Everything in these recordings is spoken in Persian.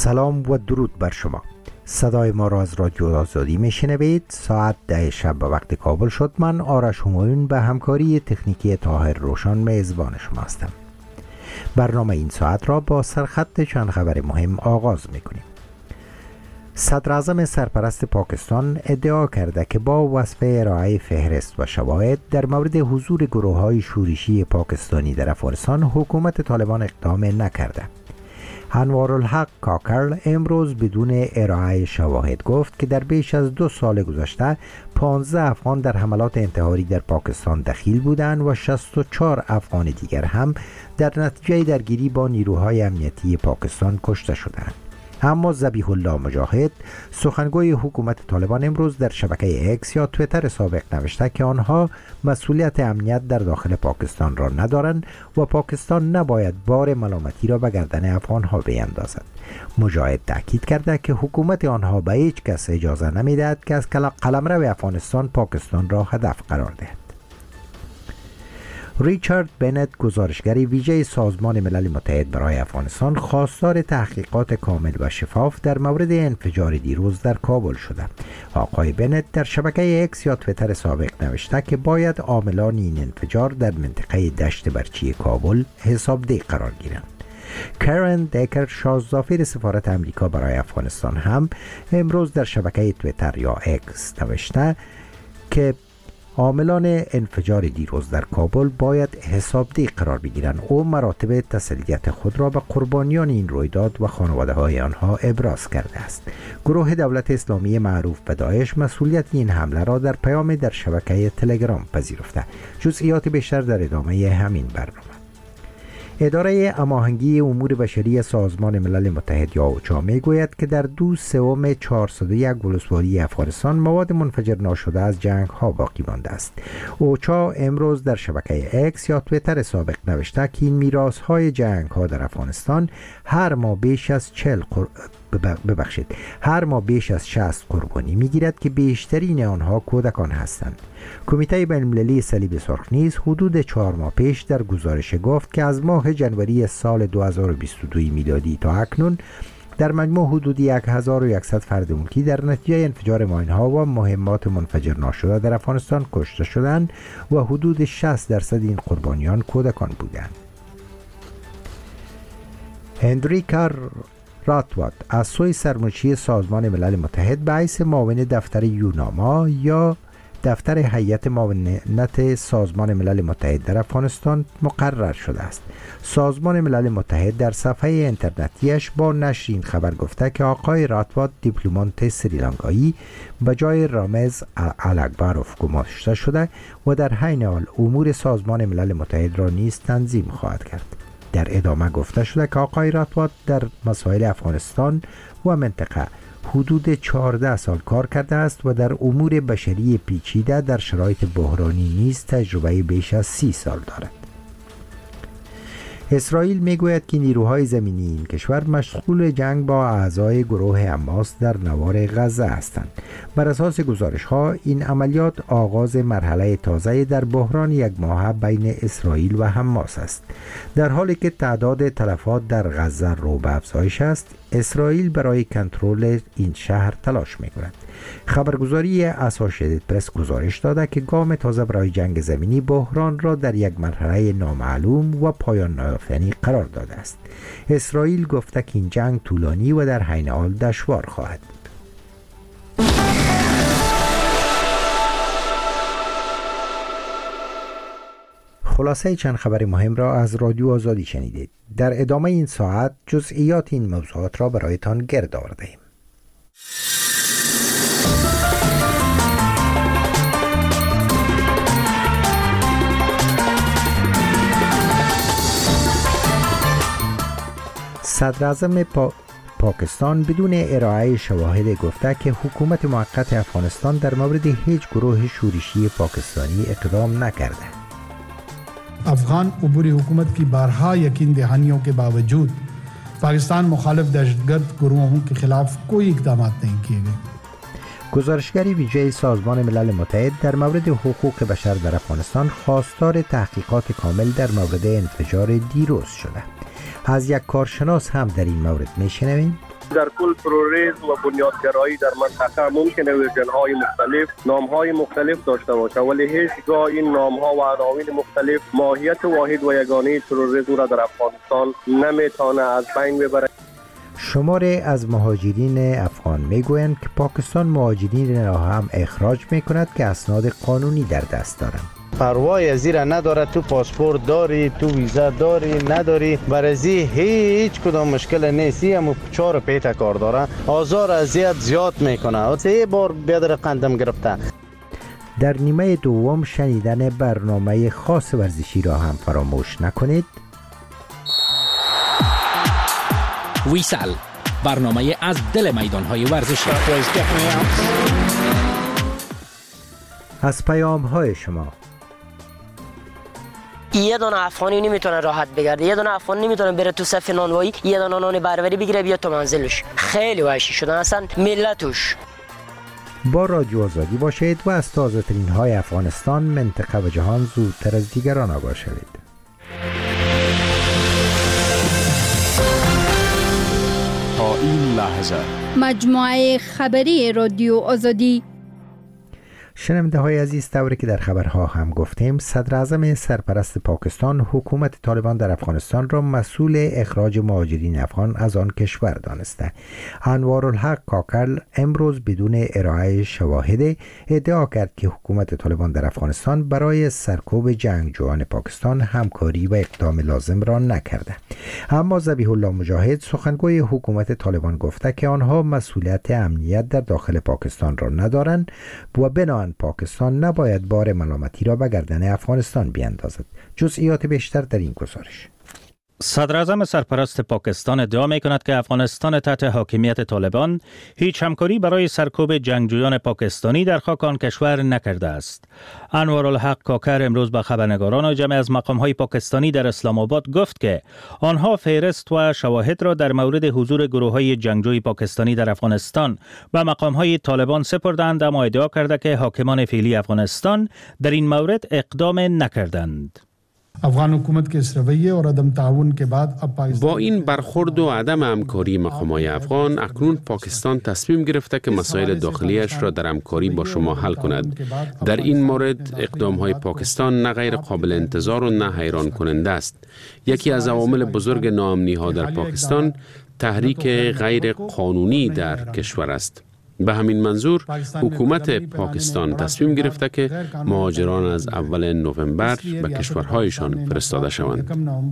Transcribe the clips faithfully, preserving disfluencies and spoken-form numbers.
سلام و درود بر شما. صدای ما را از رادیو آزادی میشنوید. ساعت ده شب به وقت کابل شد. من آرش همایون به همکاری تکنیکی طاهر روشن میزبان شما هستم. برنامه این ساعت را با سرخط چند خبر مهم آغاز میکنیم. صدر اعظم سرپرست پاکستان ادعا کرده که با وصف ارائه فهرست و شواهد در مورد حضور گروه های شورشی پاکستانی در افغانستان حکومت طالبان اقدام نکرده. انوارالحق کاکر امروز بدون ارائه شواهد گفت که در بیش از دو سال گذشته پانزده افغان در حملات انتحاری در پاکستان دخیل بودند و شصت و چهار افغان دیگر هم در نتیجه درگیری با نیروهای امنیتی پاکستان کشته شدند. اما ذبیح الله مجاهد سخنگوی حکومت طالبان امروز در شبکه اکس یا تویتر سابق نوشته که آنها مسئولیت امنیت در داخل پاکستان را ندارند و پاکستان نباید بار ملامتی را به گردن افغانها بیندازد. مجاهد تاکید کرده که حکومت آنها به هیچ کس اجازه نمیدهد که از قلمرو افغانستان پاکستان را هدف قرار دهد. ریچارد بنت گزارشگر ویژه سازمان ملل متحد برای افغانستان خواستار تحقیقات کامل و شفاف در مورد انفجار دیروز در کابل شده. آقای بنت در شبکه اکس یا تویتر سابق نوشته که باید عاملان این انفجار در منطقه دشت برچی کابل حسابدهی قرار گیرند. کرن دیکر شازدافیر سفارت امریکا برای افغانستان هم امروز در شبکه تویتر یا اکس نوشته که عاملان انفجار دیروز در کابل باید حسابدهی قرار بگیرند. او مراتب تسلیت خود را به قربانیان این رویداد و خانواده های آنها ابراز کرده است. گروه دولت اسلامی معروف به داعش مسئولیت این حمله را در پیام در شبکه تلگرام پذیرفته. جزئیات بیشتر در ادامه همین برنامه. اداره هماهنگی امور بشری سازمان ملل متحد یا اوچا میگوید که در دو سوم چهارصد و یک ولسوالی افغانستان مواد منفجر ناشده از جنگ ها باقی مانده است. اوچا امروز در شبکه اکس یا تویتر سابق نوشته که این میراث های جنگ ها در افغانستان هر ماه بیش از چهل قر... ببخشید هر ماه بیش از شصت قربانی میگیرد که بیشترین آنها کودکان هستند. کمیته بین‌المللی صلیب سرخ نیز حدود چهار ماه پیش در گزارش گفت که از ماه جنوری سال دو هزار و بیست و دو میلادی تا اکنون در مجموع حدود هزار و صد فرد ملکی در نتیجه انفجار ماین‌ها و مهمات منفجر ناشده در افغانستان کشته شدند و حدود شصت درصد این قربانیان کودکان بودند. هندریکا راتوات از سوی سرمنشی سازمان ملل متحد به حیث معاون دفتر یوناما یا دفتر هیئت معاونت سازمان ملل متحد در افغانستان مقرر شده است. سازمان ملل متحد در صفحه اینترنتیش با نشر این خبر گفته که آقای راتوات دیپلمات سریلانکایی به جای رامز الاکبروف گماشته شده و در حین حال امور سازمان ملل متحد را نیز تنظیم خواهد کرد. در ادامه گفته شده که آقای راتوات در مسائل افغانستان و منطقه حدود چهارده سال کار کرده است و در امور بشری پیچیده در شرایط بحرانی نیز تجربه بیش از سی سال دارد. اسرائیل میگوید که نیروهای زمینی این کشور مشغول جنگ با اعضای گروه حماس در نوار غزه هستند. بر اساس گزارش ها این عملیات آغاز مرحله تازه در بحران یک ماهه بین اسرائیل و حماس است. در حالی که تعداد تلفات در غزه رو به افزایش است، اسرائیل برای کنترل این شهر تلاش می‌کند. خبرگزاری اسوسییتد پرس گزارش داده که گام تازه برای جنگ زمینی بحران را در یک مرحله نامعلوم و پایان نیافتنی قرار داده است. اسرائیل گفته که این جنگ طولانی و در حین حال دشوار خواهد بود. خلاصه چند خبر مهم را از رادیو آزادی شنیدید. در ادامه این ساعت جزئیات این موضوعات را برایتان گرد آورده‌ایم. صدر اعظم پا... پاکستان بدون ارائه شواهد گفته که حکومت موقت افغانستان در مورد هیچ گروه شورشی پاکستانی اقدام نکرده. افغان عبوری حکومت کی بارہا یقین دہانیوں کے باوجود پاکستان مخالف دہشتگرد گروہوں کے خلاف کوئی اقدامات نہیں کیے گئے. گزارشگر ویژه سازمان ملل متحد در مورد حقوق بشر در افغانستان خواستار تحقیقات کامل در مورد انفجار دیروز شده. از یک کارشناس هم در این مورد میشنویم. در کل تروریسم و بنیادگرایی در منطقه ممکنه ورژن‌های مختلف، نام‌های مختلف داشته باشه، ولی هیچگاه این نام‌ها و عناوین مختلف ماهیت واحد و یگانه تروریسم را در افغانستان نمیتونه از بین ببره. شماری از مهاجرین افغان میگویند که پاکستان مهاجرین را هم اخراج میکند که اسناد قانونی در دست دارند. پروای از زیر نداره، تو پاسپورت داری، تو ویزا داری، نداری، برازی هیچ کدام مشکل نیستی، هم چهار پیت کار داره، آزار اذیت زیاد میکنه. سه بار بیادر قندم گرفته. در نیمه دوم شنیدن برنامه خاص ورزشی را هم فراموش نکنید. ویسل، برنامه از دل میدان‌های ورزشی. از پیام‌های شما. یه دونه افغانی نمیتونه راحت بگرده، یه دونه افغان نمیتونه بره تو صف نانوایی، یه دونه نان بربری بگیره بیاد تو منزلش. خیلی وحشی شدن اصلا ملتش. با رادیو آزادی باشید و از تازه ترین های افغانستان، منطقه و جهان زودتر از دیگران آگاه شوید. تا این لحظه مجموعه خبری رادیو آزادی. شنونده های عزیز، طوری که در خبرها هم گفتیم، صدر اعظم سرپرست پاکستان حکومت طالبان در افغانستان را مسئول اخراج مهاجرین افغان از آن کشور دانسته. انوارالحق کاکل امروز بدون ارائه شواهد ادعا کرد که حکومت طالبان در افغانستان برای سرکوب جنگجویان پاکستان همکاری و اقدام لازم را نکرده. اما ذبیح الله مجاهد، سخنگوی حکومت طالبان، گفته که آنها مسئولیت امنیت در داخل پاکستان را ندارند و بنا پاکستان نباید بار ملامتی را به گردن افغانستان بیاندازد. جزئیات بیشتر در این گزارش. صدر اعظم سرپرست پاکستان ادعا می کند که افغانستان تحت حاکمیت طالبان هیچ همکاری برای سرکوب جنگجویان پاکستانی در خاک آن کشور نکرده است. انوارالحق کاکر امروز به خبرنگاران و جمع از مقام‌های پاکستانی در اسلام آباد گفت که آنها فهرست و شواهد را در مورد حضور گروه‌های جنگجوی پاکستانی در افغانستان به مقام‌های طالبان سپردند، اما ادعا کرده که حاکمان فعلی افغانستان در این مورد اقدام نکردند. افغان حکومت کے اس رویے اور عدم تعاون کے بعد اب با این برخورد و عدم همکاری مقامات افغان، اکنون پاکستان تصمیم گرفته که مسائل داخلیش را در همکاری با شما حل کند. در این مورد اقدام های پاکستان نه غیر قابل انتظار و نه حیران کننده است. یکی از عوامل بزرگ ناامنی ها در پاکستان تحریک غیر قانونی در کشور است. به همین منظور حکومت پاکستان تصمیم گرفته که مهاجران از اول نوامبر به کشورهایشان فرستاده شوند.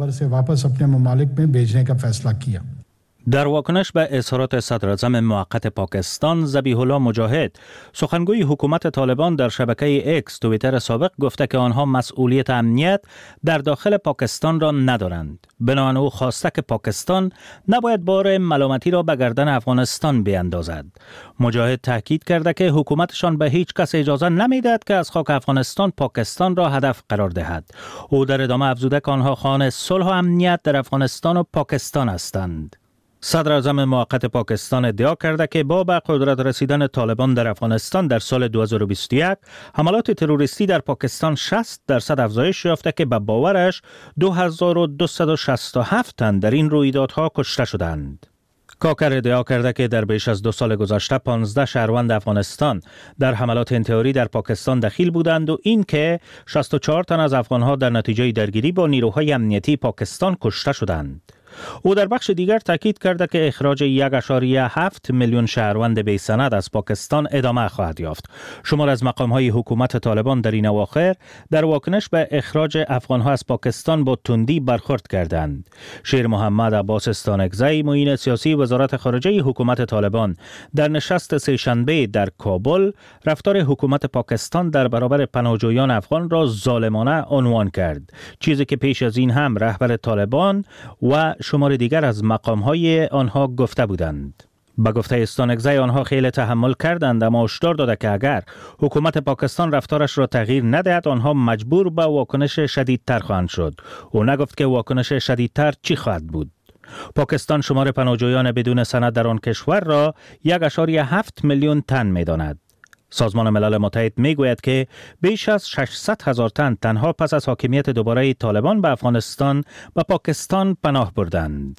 در واکنش به اظهارات صدر اعظم موقت پاکستان، ذبیح الله مجاهد، سخنگوی حکومت طالبان، در شبکه اکس توییتر سابق گفته که آنها مسئولیت امنیت در داخل پاکستان را ندارند. بنابراین او خواسته که پاکستان نباید بار ملامتی را به گردن افغانستان بیاندازد. مجاهد تاکید کرده که حکومتشان به هیچ کس اجازه نمیدهد که از خاک افغانستان پاکستان را هدف قرار دهد. او در ادامه افزوده که آنها خواهان صلح و امنیت در افغانستان و پاکستان هستند. صدر اعظم موقت پاکستان ادعا کرده که با به قدرت رسیدن طالبان در افغانستان در سال دو هزار و بیست و یک، حملات تروریستی در پاکستان شصت درصد افزایش یافته که به باورش دو هزار و دویست و شصت و هفت تن در این رویدادها کشته شدند. کاکر ادعا کرده که در بیش از دو سال گذشته پانزده شهروند افغانستان در حملات انتحاری در پاکستان دخیل بودند و این که شصت و چهار تن از افغانها در نتیجه درگیری با نیروهای امنیتی پاکستان کشته شدند. او در بخش دیگر تاکید کرده که اخراج یک ممیز هفت میلیون شهروند بی سند از پاکستان ادامه خواهد یافت. شمار از مقام‌های حکومت طالبان در این اواخر در واکنش به اخراج افغان‌ها از پاکستان با تندی برخورد کردند. شیر محمد عباس استانکزی، معین سیاسی وزارت خارجه حکومت طالبان، در نشست سه‌شنبه در کابل رفتار حکومت پاکستان در برابر پناهجویان افغان را ظالمانه عنوان کرد، چیزی که پیش از این هم رهبر طالبان و شمار دیگر از مقام‌های آنها گفته بودند. با گفته استانکزی آنها خیلی تحمل کردند، اما هشدار داده که اگر حکومت پاکستان رفتارش را تغییر ندهد آنها مجبور به واکنش شدیدتر خواهند شد. او نگفت که واکنش شدیدتر چی خواهد بود. پاکستان شمار پناهجویان بدون سند در آن کشور را یک ممیز هفت میلیون تن می‌داند. سازمان ملل متحد میگوید که بیش از ششصد هزار تن تنها پس از حاکمیت دوباره طالبان به افغانستان و پاکستان پناه بردند.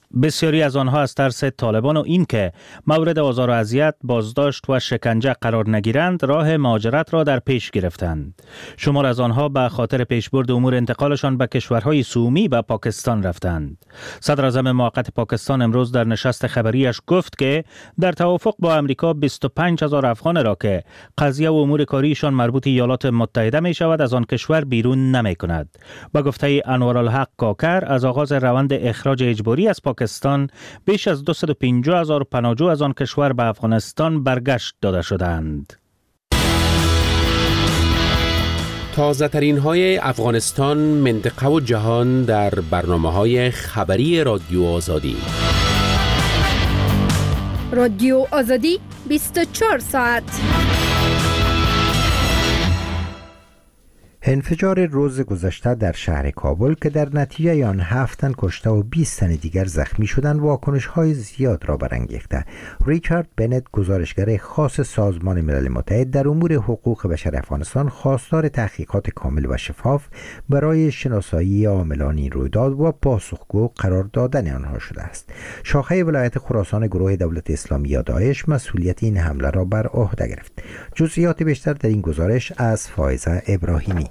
بسیاری از آنها از ترس طالبان و اینکه مورد آزار و اذیت، بازداشت و شکنجه قرار نگیرند راه مهاجرت را در پیش گرفتند. شمار از آنها به خاطر پیشبرد امور انتقالشان به کشورهای سومی و پاکستان رفتند. صدر اعظم موقت پاکستان امروز در نشست خبریش گفت که در توافق با امریکا بیست و پنج هزار افغان را که قضیه و امور کاریشان مربوط ایالات متحده می شود از آن کشور بیرون نمی کند. با گفته انوارالحق کاکر از آغاز روند اخراج اجباری از پاکستان بیش از دویست و پنجاه هزار پناهجو از آن کشور به افغانستان برگشت داده شدند. تازه ترین های افغانستان، منطقه و جهان در برنامه های خبری رادیو آزادی. رادیو آزادی بیست و چهار ساعت. انفجار روز گذشته در شهر کابل که در نتیجه آن هفت تن کشته و بیست تن دیگر زخمی شدند واکنش های زیاد را برانگیخته. ریچارد بنت، گزارشگر خاص سازمان ملل متحد در امور حقوق بشر افغانستان، خواستار تحقیقات کامل و شفاف برای شناسایی عاملان این رویداد و پاسخگو قرار دادن آنها شده است. شاخه ولایت خراسان گروه دولت اسلامی یا داعش مسئولیت این حمله را بر عهده گرفت. جزئیات بیشتر در این گزارش از فائزه ابراهیمی.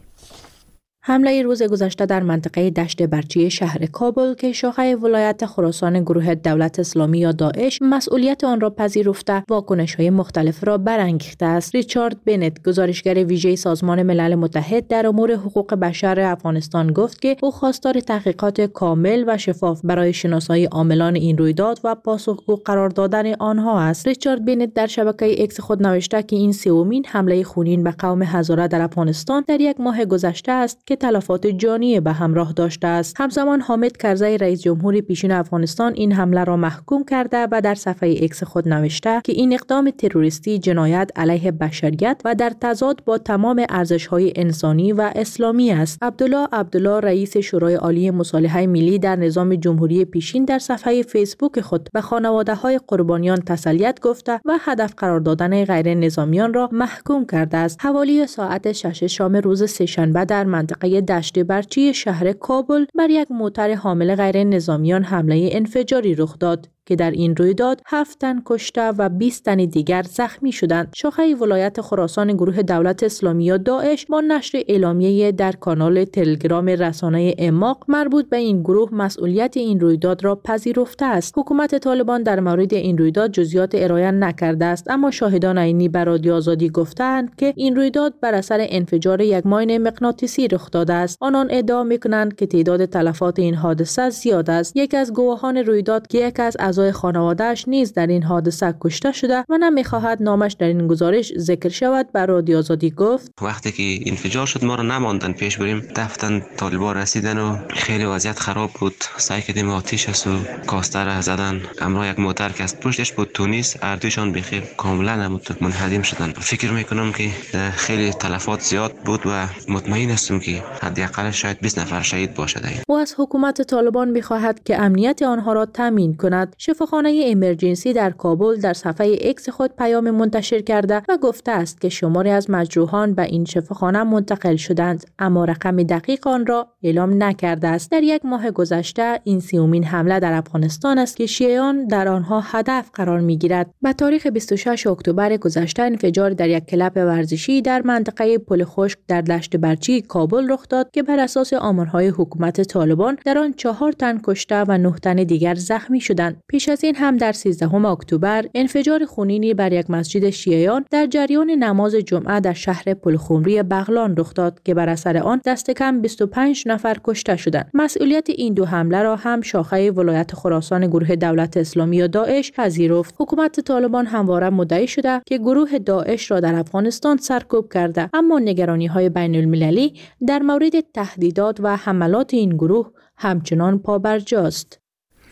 حمله روز گذشته در منطقه دشت برچی شهر کابل که شاخه ولایت خراسان گروه دولت اسلامی یا داعش مسئولیت آن را پذیرفته واکنش‌های مختلف را برانگیخته است. ریچارد بنت، گزارشگر ویژه سازمان ملل متحد در امور حقوق بشر افغانستان، گفت که او خواستار تحقیقات کامل و شفاف برای شناسایی عاملان این رویداد و پاسخگو قرار دادن آنها است. ریچارد بنت در شبکه اکس خود نوشته که این سومین حمله خونین به قوم هزاره در افغانستان در یک ماه گذشته است که تلفات جانی به همراه داشته است. همزمان حامد کرزی، رئیس جمهور پیشین افغانستان، این حمله را محکوم کرده و در صفحه اکس خود نوشته که این اقدام تروریستی جنایت علیه بشریت و در تضاد با تمام ارزش‌های انسانی و اسلامی است. عبدالله عبدالله، رئیس شورای عالی مصالحه ملی در نظام جمهوری پیشین، در صفحه فیسبوک خود به خانواده‌های قربانیان تسلیت گفته و هدف قرار دادن غیر نظامیان را محکوم کرده است. حوالی ساعت شش شام روز سه‌شنبه در منطقه دشت برچی شهر کابل بر یک موتر حامل غیر نظامیان حمله انفجاری رخ داد که در این رویداد هفت تن کشته و بیست تن دیگر زخمی شدند. شاخه ولایت خراسان گروه دولت اسلامی یا داعش با نشر اعلامیه در کانال تلگرام رسانه اماق مربوط به این گروه مسئولیت این رویداد را پذیرفته است. حکومت طالبان در مورد این رویداد جزئیات ارائه نکرده است، اما شاهدان عینی به رادیو آزادی گفتند که این رویداد بر اثر انفجار یک ماین مغناطیسی رخ داده است. آنان ادعا می‌کنند که تعداد تلفات این حادثه زیاد است. یک از گواهان رویداد که یک از اعضای خانواده‌اش نیز در این حادثه کشته شده و نمی‌خواهد نامش در این گزارش ذکر شود به رادیو آزادی گفت: وقتی که انفجار شد ما را نماندن پیش بریم، دفتن طالبان رسیدن و خیلی وضعیت خراب بود. سعی کردیم آتیش است و کاسته را زدن. امرا یک موتر که از پشتش بود تونیس، اردوشان بخیر کاملا نمود منهدم شدن. فکر میکنم که خیلی تلفات زیاد بود و مطمئن هستم که حداقل شاید بیست نفر شهید باشد. او از حکومت طالبان می‌خواهد که امنیت آنها را تامین کند. شفاخانه امرجنسی در کابل در صفحه اکس خود پیام منتشر کرده و گفته است که شماری از مجروحان به این شفاخانه منتقل شدند، اما رقم دقیق آن را اعلام نکرده است. در یک ماه گذشته این سومین حمله در افغانستان است که شیعیان در آنها هدف قرار می‌گیرد. به تاریخ بیست و شش اکتبر گذشته انفجار در یک کلاب ورزشی در منطقه پل خشک در دشت برچی کابل رخ داد که بر اساس آمارهای حکومت طالبان در آن چهار تن کشته و نه تن دیگر زخمی شدند. پیش از این هم در سیزدهم اکتبر انفجار خونینی بر یک مسجد شیعیان در جریان نماز جمعه در شهر پلخمری بغلان رخ داد که بر اثر آن دست کم بیست و پنج نفر کشته شدند. مسئولیت این دو حمله را هم شاخه ولایت خراسان گروه دولت اسلامی یا داعش پذیرفت. حکومت طالبان همواره مدعی شده که گروه داعش را در افغانستان سرکوب کرده، اما نگرانی‌های بین المللی در مورد تهدیدات و حملات این گروه همچنان پابرجاست.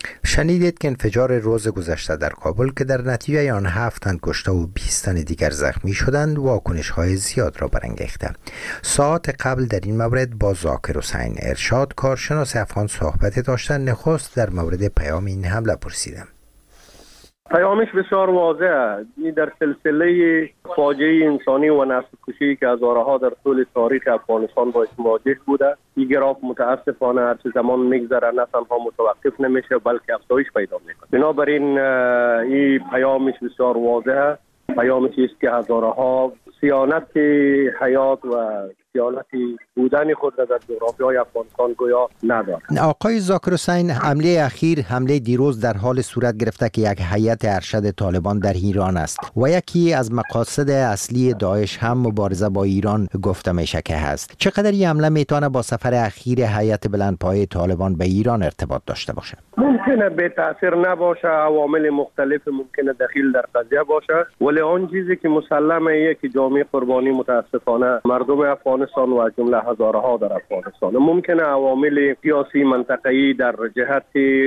شنیدید که انفجار روز گذشته در کابل که در نتیجه آن هفت تن کشته و بیست تن دیگر زخمی شدند واکنش‌های زیاد را برانگیخته. ساعت قبل در این مورد با ذاکر حسین ارشاد، کارشناس افغان، صحبت داشتن. نخست در مورد پیام این حمله پرسیدم. پیامش بسیار واضح است. این در سلسله فاجعه انسانی و نسل کشی که هزارها در طول تاریخ افغانستان باش مواجه بوده، این گراف متاسفانه هر چه زمان میگذره نه تنها متوقف نمیشه بلکه افزایش پیدا میکنه. بنابراین این پیامش بسیار واضح است. پیامش است که هزارها صیانت حیات و صیانت بودن خود را در جغرافیای افغانستان گویا ندارد. آقای ذاکر حسین، حمله اخیر، حمله دیروز در حال صورت گرفته که یک هیئت ارشد طالبان در ایران است و یکی از مقاصد اصلی داعش هم مبارزه با ایران گفته میشه که هست. چقدر این حمله میتونه با سفر اخیر هیئت بلندپایه طالبان به ایران ارتباط داشته باشه؟ ممکنه به تاثیر نباشه، عوامل مختلف ممکنه دخیل در قضیه باشه، ولی آن چیزی که مسلمه که جامعه قربانی متاسفانه مردم افغانستان و جمله هزارها در افغانستان، ممکنه عوامل سیاسی منطقه‌ای در جهت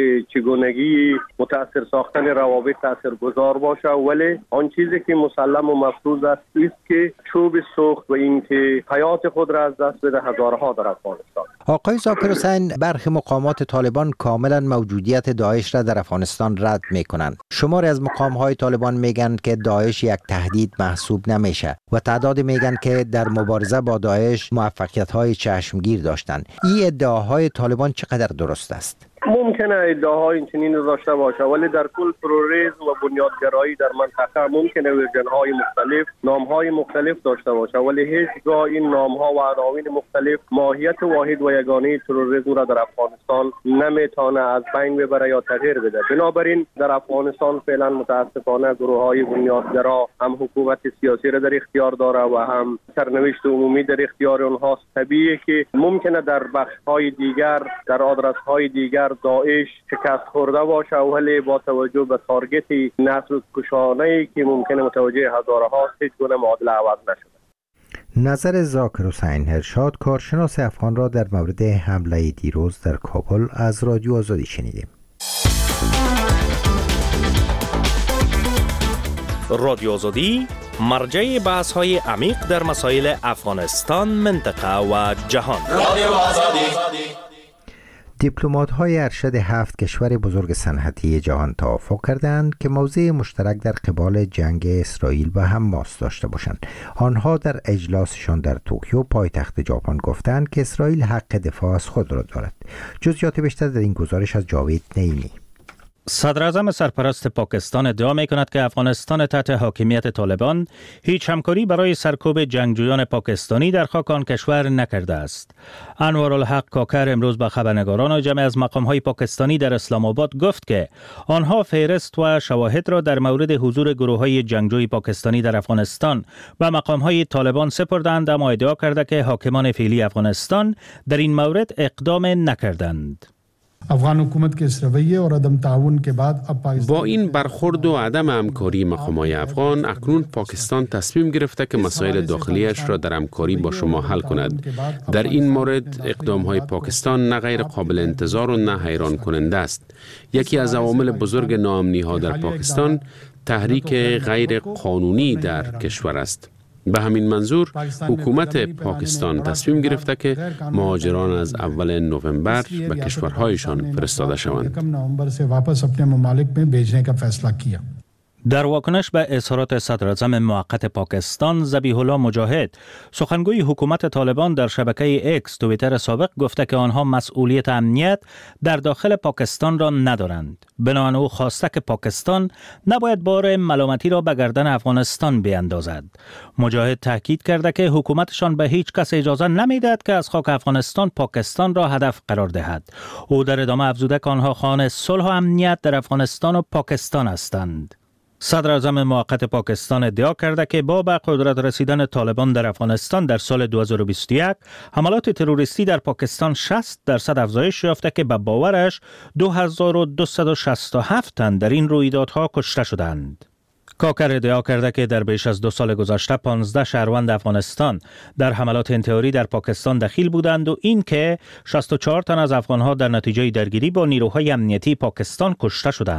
چگونگی متاثر ساختن روابط تاثیرگذار باشه، ولی آن چیزی که مسلم و مفروض است است که چوب سوخت و اینکه حیات خود را از دست بده هزارها در افغانستان. آقای ذاکر حسین، برخی مقامات طالبان کاملا موجودیت داعش را در افغانستان رد میکنند. شماری از مقام‌های طالبان میگن که داعش یک تهدید محسوب نمیشه و تعداد میگن که در مبارزه با داعش موفقیت‌های چشمگیر داشتند. این ادعاهای طالبان چقدر درست است؟ ممکنه ادعاهای چنین داشته باشه، ولی در کل تروریسم و بنیادگرایی در منطقه ممکنه ورژن‌های مختلف، نام‌های مختلف داشته باشه، ولی هیچگاه این نام‌ها و عناوین مختلف ماهیت واحد و یگانه تروریسم را در افغانستان نمیتونه از بین ببره یا تغییر بده. بنابراین در افغانستان فعلا متاسفانه گروه‌های بنیادگرا هم حکومت سیاسی را در اختیار داره و هم سرنوشت عمومی در اختیار اونهاست. طبیعیه که ممکنه در بخش‌های دیگر، در آدرس‌های دیگر داعش شکست خورده باشه، ولی با توجه به تارگت نسل کشانه‌ای که ممکنه متوجه هزارها است هیچ گونه معادله عوض نشده. نظر ذاکر حسین ارشاد، کارشناس افغان را در مورد حمله دیروز در کابل از رادیو آزادی شنیدیم. رادیو آزادی مرجع بحث های عمیق در مسائل افغانستان، منطقه و جهان. رادیو آزادی. دیپلمات‌های ارشد هفت کشور بزرگ صنعتی جهان توافق کردند که موضع مشترک در قبال جنگ اسرائیل و حماس داشته باشند. آنها در اجلاسشان در توکیو پایتخت ژاپن گفتند که اسرائیل حق دفاع از خود را دارد. جزئیات بیشتر در این گزارش از جاوید نعیمی. صدر اعظم سرپرست پاکستان ادعا می کند که افغانستان تحت حاکمیت طالبان هیچ همکاری برای سرکوب جنگجویان پاکستانی در خاک آن کشور نکرده است. انوارالحق کاکر امروز به خبرنگاران و جمع از مقام‌های پاکستانی در اسلام آباد گفت که آنها فهرست و شواهد را در مورد حضور گروه‌های جنگجوی پاکستانی در افغانستان و مقام‌های طالبان سپردند، اما ادعا کرده که حاکمان فعلی افغانستان در این مورد اقدام نکردند. افغان حکومت کے اس رویے اور عدم تعاون کے بعد اب با این برخورد و عدم همکاری مقامات افغان، اکنون پاکستان تصمیم گرفته که مسائل داخلیش را در همکاری با شما حل کند. در این مورد اقدام‌های پاکستان نه غیر قابل انتظار و نه حیران کننده است. یکی از عوامل بزرگ ناامنی‌ها در پاکستان تحریک غیر قانونی در کشور است. به همین منظور حکومت پاکستان تصمیم گرفته که مهاجران از اول نوامبر به کشورهایشان فرستاده شوند. در واکنش به اظهارات صدر اعظم موقت پاکستان ذبیح الله مجاهد، سخنگوی حکومت طالبان در شبکه اکس توییتر سابق گفته که آنها مسئولیت امنیت در داخل پاکستان را ندارند. بنابراین او خواسته که پاکستان نباید بار ملامتی را به گردن افغانستان بیندازد. مجاهد تاکید کرده که حکومتشان به هیچ کس اجازه نمیدهد که از خاک افغانستان پاکستان را هدف قرار دهد. او در ادامه افزوده که آنها خواهان صلح و امنیت در افغانستان و پاکستان هستند. صدر اعظم موقت پاکستان ادعا کرده که با به قدرت رسیدن طالبان در افغانستان در سال دو هزار و بیست و یک حملات تروریستی در پاکستان شصت درصد افزایش یافته که به باورش دو هزار و دویست و شصت و هفت تن در این رویدادها کشته شدند. کاکر ادعا کرده که در بیش از دو سال گذشته پانزده شهروند افغانستان در حملات انتحاری در پاکستان دخیل بودند و این که شصت و چهار تن از افغانها در نتیجه درگیری با نیروهای امنیتی پاکستان کشته شدند.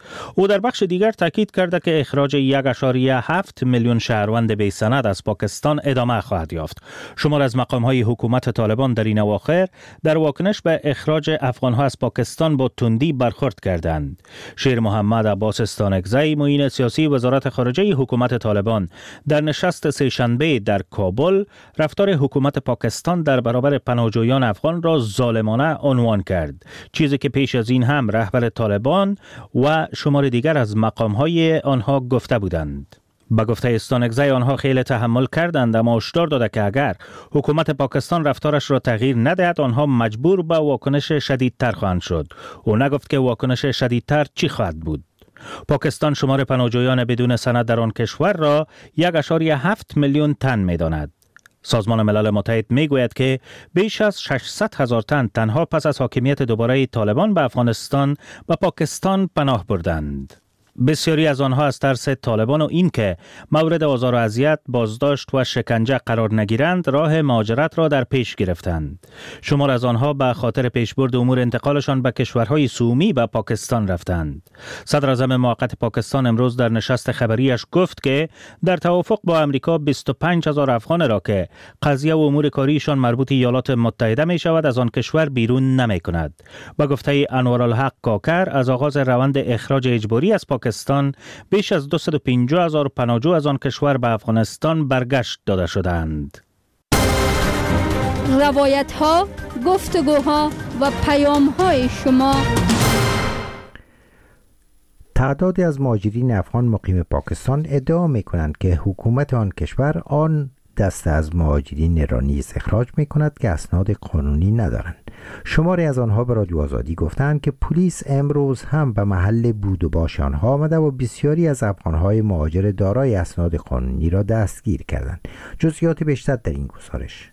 او در بخش دیگر تاکید کرده که اخراج یک ممیز هفت میلیون شهروند بی سند از پاکستان ادامه خواهد یافت. شمار از مقام‌های حکومت طالبان در این اواخر در واکنش به اخراج افغان‌ها از پاکستان با تندی برخورد کردند. شیر محمد عباس استانکزی، معین سیاسی وزارت خارجه حکومت طالبان، در نشست سه‌شنبه در کابل رفتار حکومت پاکستان در برابر پناهجویان افغان را ظالمانه عنوان کرد، چیزی که پیش از این هم رهبر طالبان و شمار دیگر از مقام‌های آنها گفته بودند. با گفته استانکزی آنها خیلی تحمل کردند، اما هشدار داده که اگر حکومت پاکستان رفتارش را تغییر ندهد آنها مجبور به واکنش شدیدتر خواهند شد. او نگفت که واکنش شدیدتر چی خواهد بود. پاکستان شمار پناهجویان بدون سند در آن کشور را یک ممیز هفت میلیون تن می‌داند. سازمان ملل متحد میگوید که بیش از ششصد هزار تن تنها پس از حاکمیت دوباره طالبان به افغانستان و پاکستان پناه بردند. بسیاری از آنها از ترس طالبان و اینکه مورد آزار و اذیت، بازداشت و شکنجه قرار نگیرند راه مهاجرت را در پیش گرفتند. شمار از آنها به خاطر پیشبرد امور انتقالشان به کشورهای سومی به پاکستان رفتند. صدر اعظم موقت پاکستان امروز در نشست خبریش گفت که در توافق با امریکا بیست و پنج هزار افغان را که قضیه و امور کاریشان مربوط ایالات متحده می شود از آن کشور بیرون نمی کند. با گفته انوارالحق کاکر، از آغاز روند اخراج اجباری از پاکستان بیش از دویست و پنجاه هزار پناهجو از آن کشور به افغانستان برگشت داده شدند. روایت ها، گفتگوها و پیام های شما. تعدادی از مهاجرین افغان مقیم پاکستان ادعا می کنند که حکومت آن کشور آن دسته از مهاجرین را نیز اخراج می کند که اسناد قانونی ندارند. شماری از آنها به رادیو آزادی گفتند که پلیس امروز هم به محل بود و باش آنها آمده و بسیاری از افغانهای مهاجر دارای اسناد قانونی را دستگیر کردند. جزئیات بیشتر در این گزارش.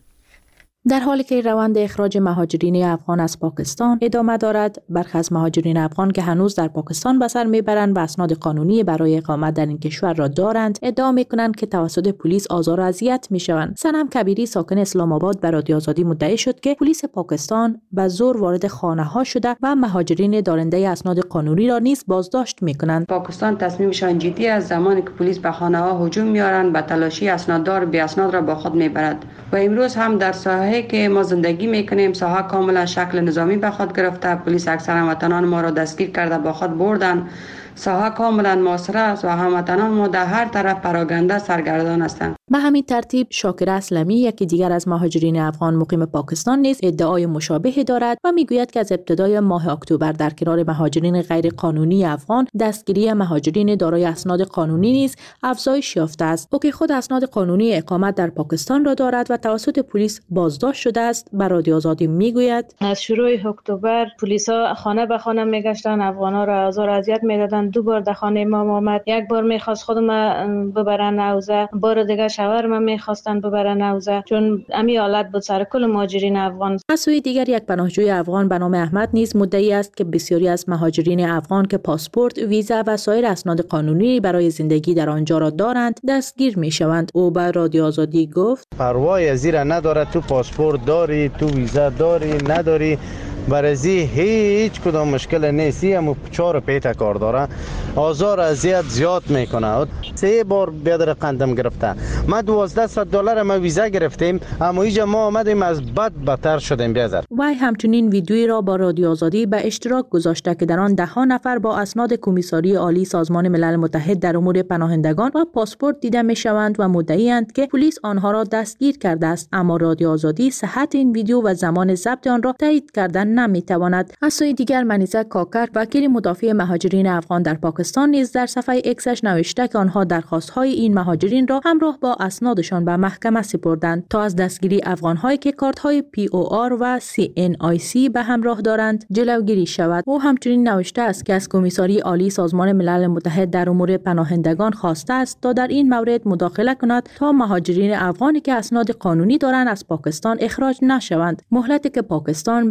در حالی که روند اخراج مهاجرین افغان از پاکستان ادامه دارد، برخی از مهاجرین افغان که هنوز در پاکستان به سر میبرند و اسناد قانونی برای اقامت در این کشور را دارند، ادعا میکنند که توسط پلیس آزار و اذیت میشوند. سنم کبیری ساکن اسلام آباد به رادیو آزادی مدعی شد که پلیس پاکستان به زور وارد خانه ها شده و مهاجرین دارنده اسناد قانونی را نیز بازداشت میکنند. پاکستان تصمیمشان جدی است. زمانی که پلیس به خانه ها هجوم میارند، به تلاشی اسناددار بی اسناد را با خود میبرد. و امروز هم در ساحه که ما زندگی میکنیم ساحه کاملا شکل نظامی به خود گرفته. پلیس اکثر هموطنان ما را دستگیر کرده با خود بردن. ساحه کاملا محاصره است و هموطنان ما در هر طرف پراگنده سرگردان هستند. به همین ترتیب شاکر اسلمی، یکی دیگر از مهاجرین افغان مقیم پاکستان، نیز ادعای مشابهی دارد و میگوید که از ابتدای ماه اکتبر در کنار مهاجرین غیر قانونی افغان، دستگیری مهاجرین دارای اسناد قانونی نیز افزایش یافته است. او که خود اسناد قانونی اقامت در پاکستان را دارد و توسط پلیس بازداشت شده است، به رادیو آزادی میگوید از شروع اکتبر پلیسا خانه به خانه میگشتن، افغانا را آزار و اذیت میدادن. دو بار در خانه ما آمد، یک بار میخواست خودم ببرن حوزه، بار دیگه شوهر من میخواستن ببرن حوزه، چون امی حالت بود سر کل مهاجرین افغان. از سوی دیگر یک پناهجوی افغان به نام احمد نیز مدعی است که بسیاری از مهاجرین افغان که پاسپورت، ویزا و سایر اسناد قانونی برای زندگی در آنجا را دارند دستگیر میشوند. او به رادیو آزادی گفت پروای از این نداره، تو پاسپورت داری، تو ویزا داری، نداری، برازی هیچ کدام مشکل نیستی، اما چهار پیت کار داره، آزار اذیت زیاد میکنه. سه بار بیادر قندم گرفته، ما دوازده صد دلار ما ویزا گرفتیم، اما اینجا ما آمدیم از بد بدتر شدیم. بیادر وی همچنین ویدیویی را با رادیو آزادی به اشتراک گذاشته که در آن ده ها نفر با اسناد کمیساری عالی سازمان ملل متحد در امور پناهندگان و پاسپورت دیده میشوند و مدعی‌اند که پلیس آنها را دستگیر کرده است، اما رادیو آزادی صحت این ویدیو و زمان ضبط آن را تایید کردن نمیتواند. از سوی دیگر منیزه کاکر، وکیل مدافع مهاجرین افغان در پاکستان، نیز در صفحه اکسش نوشته که آنها درخواست‌های این مهاجرین را همراه با اسنادشان به محکمه سپردند تا از دستگیری افغان‌هایی که کارت‌های پی او آر و سی ان آی سی به همراه دارند جلوگیری شود. او همچنین نوشته است که از کمیساری عالی سازمان ملل متحد در امور پناهندگان خواسته است تا در این مورد مداخله کند تا مهاجرین افغانی که اسناد قانونی دارند از پاکستان اخراج نشوند. مهلتی که پاکستان به مهاجرین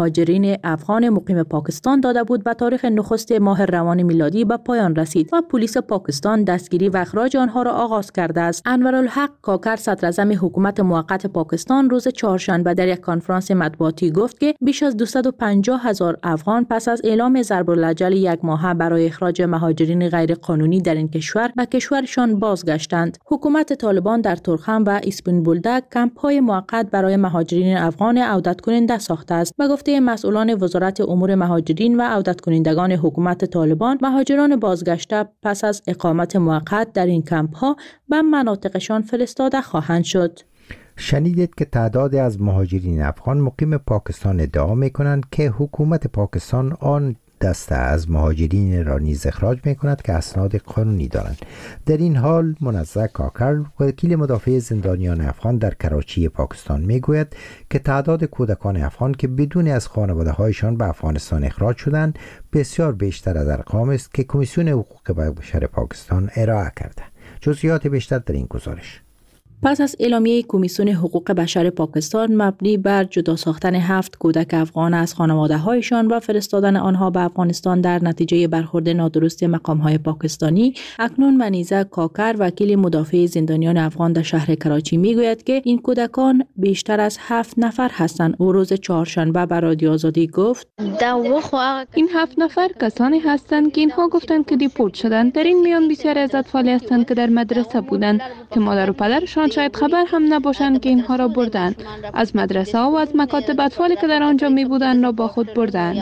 مهاجرین افغان مقیم پاکستان داده بود و تاریخ نخست ماه روان میلادی به پایان رسید و پلیس پاکستان دستگیری و اخراج آنها را آغاز کرده است. انورالحق کاکر صدراعظم حکومت موقت پاکستان روز چهارشنبه در یک کنفرانس مطبوعاتی گفت که بیش از دویست و پنجاه هزار افغان پس از اعلام ضرب الاجل یک ماهه برای اخراج مهاجرین غیر قانونی در این کشور به کشورشان بازگشتند. حکومت طالبان در تورخم و اسپین بولدک کمپ‌های موقت برای مهاجرین افغان عودت کننده ساخته است. به گفته مسئولان وزارت امور مهاجرین و عودت کنندگان حکومت طالبان، مهاجران بازگشته پس از اقامت موقت در این کمپ‌ها به مناطقشان فرستاده خواهند شد. شنیدید که تعدادی از مهاجرین افغان مقیم پاکستان ادعا می‌کنند که حکومت پاکستان آن دسته از مهاجرین را نیز اخراج می کند که اسناد قانونی دارند. در این حال منزه کاکر، وکیل مدافع زندانیان افغان در کراچی پاکستان می گوید که تعداد کودکان افغان که بدون از خانواده هایشان به افغانستان اخراج شدند بسیار بیشتر از ارقام است که کمیسیون حقوق بشر پاکستان ارائه کرده. جزئیات بیشتر در این گزارش. پس از اعلامیه کمیسیون حقوق بشر پاکستان مبنی بر جدا ساختن هفت کودک افغان از خانواده‌هایشان و فرستادن آنها به افغانستان در نتیجه برخورد نادرست مقام‌های پاکستانی، اکنون منیزه کاکر، وکیل مدافع زندانیان افغان در شهر کراچی میگوید که این کودکان بیشتر از هفت نفر هستند. او روز چهارشنبه به رادیو آزادی گفت: این هفت نفر کسانی هستند که اینها گفتند که دیپورت شدند. در این میان بسیاری از اطفالی هستند که در مدرسه بودند که مادر و پدرشان شاید خبر هم نباشند که اینها را بردند. از مدرسه ها و از مکاتب اطفالی که در آنجا می بودند را با خود بردند.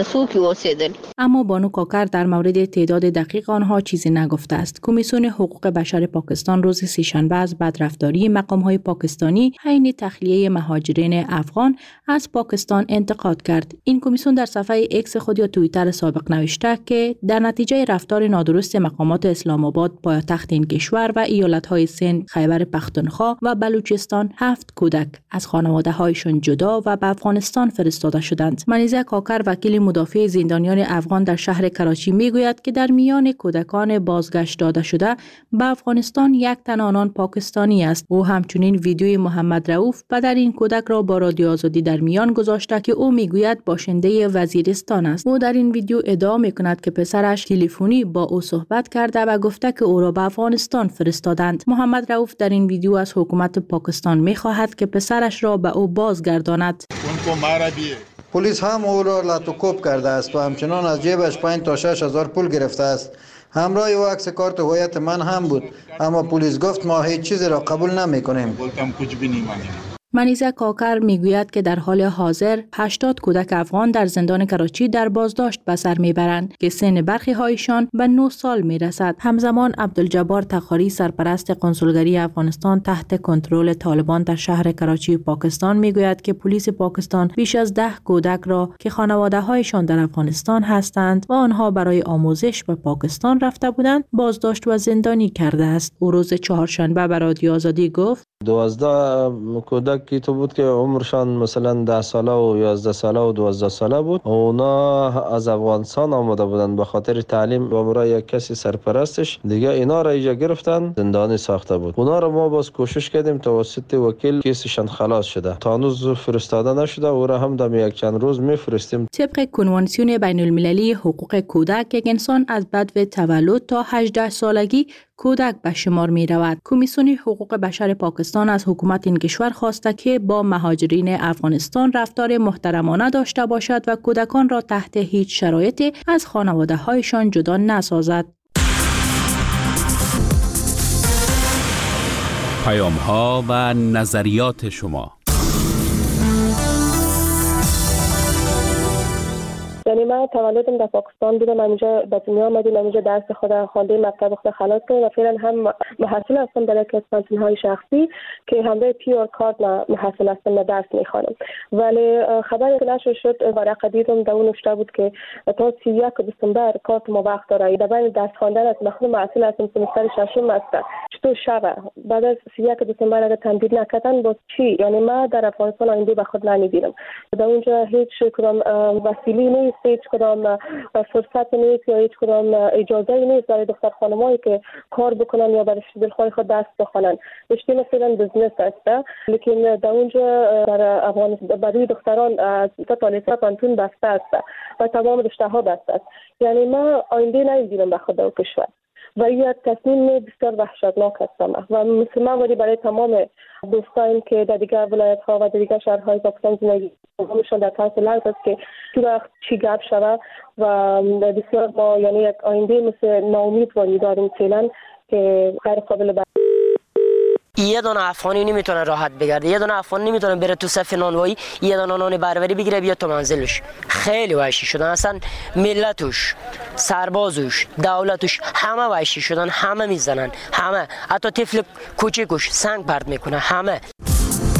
اما بانو کاکر در مورد تعداد دقیق آنها چیزی نگفته است. کمیسیون حقوق بشر پاکستان روز سه‌شنبه از بدرفتاری مقام های پاکستانی حین تخلیه مهاجرین افغان از پاکستان انتقاد کرد. این کمیسیون در صفحه اکس خود یا توییتر سابق نوشته که در نتیجه رفتار نادرست مقامات اسلام آباد، پایتخت این کشور و ایالت های سند، خیبر پختونخوا و بلوچستان، هفت کودک از خانواده هایشان جدا و به افغانستان فرستاده شدند. منیزه کاکر، وکیل مدافع زندانیان افغان در شهر کراچی میگوید که در میان کودکان بازگشت داده شده به افغانستان یک تن آنان پاکستانی است. او همچنین ویدیوی محمد رؤوف و در این کودک را با رادیو آزادی در میان گذاشته که او میگوید باشنده وزیرستان است. او در این ویدیو ادعا میکند که پسرش تلفنی با او صحبت کرده و گفته که او را به افغانستان فرستادند. محمد رؤوف در این ویدیو از حکومت پاکستان میخواهد که پسرش را به او بازگرداند. پلیس هم او را لاتوکوب کرده است و همچنان از جیبش پنج تا شش هزار پول گرفته است. همراه او عکس کارت هویت من هم بود، اما پلیس گفت ما هیچ چیزی را قبول نمی کنیم. منیزه کاکر میگوید که در حال حاضر هشتاد کودک افغان در زندان کراچی در بازداشت به سر میبرند که سن برخی هایشان به نه سال میرسد. همزمان عبدالجبار تخاری، سرپرست قنسولگری افغانستان تحت کنترل طالبان در شهر کراچی پاکستان میگوید که پلیس پاکستان بیش از ده کودک را که خانواده هایشان در افغانستان هستند و آنها برای آموزش به پاکستان رفته بودند بازداشت و زندانی کرده است. او روز چهارشنبه به رادیو آزادی گفت: دوازده کودک که تو بود که عمرشان مثلا ده ساله و یازده ساله و دوازده ساله بود. اونا از افغانستان آمده بودن به خاطر تعلیم و برای یک کسی سرپرستش دیگه اینا را اینجا گرفتن، زندانی ساخته بود. اونا را ما باز کوشش کردیم توسط وکیل کیسشان خلاص شده. تا هنوز فرستاده نشده، او را هم در یک چند روز میفرستیم. طبق کنوانسیون بین المللی حقوق کودک، یک انسان از بدو تولد تا هجده سالگی کودک به شمار می رود. کمیسیون حقوق بشر پاکستان از حکومت این کشور خواسته که با مهاجرین افغانستان رفتار محترمانه داشته باشد و کودکان را تحت هیچ شرایطی از خانواده هایشان جدا نسازد. پیام ها و نظریات شما. یعنی من تولدم در پاکستان بودم، اینجا به دنیا آمدیم، اینجا درس خود خوانده، مکتب خود خلاص کردم و فعلا هم محصل هستم در یک از پانتون‌های شخصی که همراه پیور کارت محصل هستم و درس میخوانم. ولی خبری که نشر شد ورقه دیدم در اون نوشته بود که تا سی و یک دسامبر کارت ما وقت داره. در بین درس خواندن است، خود محصل هستم، سمستر ششم است. چطور شبه بعد از سی و یک دسامبر اگه تمدید نکردن باز چی؟ یعنی ما در افغانستان آینده به خود نمیبینم. در اونجا هیچ کدام وسیله نیست هیچ کدام فرصت نیست یا هیچ کدام اجازه نیست برای دختر خانمایی که کار بکنن یا برای دلخواه خود دست بخونن. رشته مثلا بزنس است، لیکن در اونجا در افغانستان برای دختران از تا لیسانس پانتون بسته است و تمام رشته ها بسته است. یعنی ما آینده نمی‌بینم به خود و کشور و این تصمیم بسیار وحشتناک است و مثلا ولی برای تمام دوستان که در دیگر ولایت ها و در دیگر شهرهای پاکستان زندگی می‌کنند در طرف لحظه است که تو وقت چی گپ شود و بسیار ما یعنی یک آینده مثل ناامید ولی داریم فعلا که غیر قابل بر یه دونه افغانی نمیتونه راحت بگرده، یه دونه افغانی نمیتونه بره تو صف نانوایی یه دونه نان بربری بگیره بیاد تو منزلش. خیلی وحشی شدن، اصلا ملتش، سربازش، دولتش همه وحشی شدن، همه میزنن، همه حتی طفل کوچیکش سنگ پرت میکنه، همه